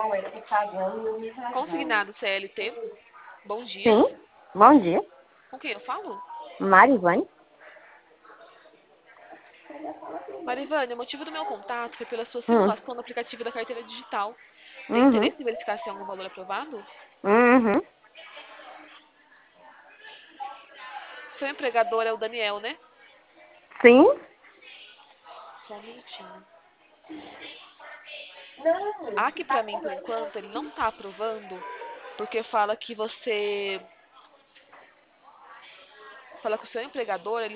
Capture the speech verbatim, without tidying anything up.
Consignado C L T. Bom dia. Sim, bom dia. Com quem eu falo? Marivane? Marivane, o motivo do meu contato foi pela sua Hum. simulação no aplicativo da carteira digital. Tem Uhum. interesse em verificar se tem algum valor aprovado? Uhum. Seu empregador é o Daniel, né? Sim? Só um minutinho. Aqui pra mim, por enquanto, ele não tá aprovando, porque fala que você... Fala que o seu empregador, ele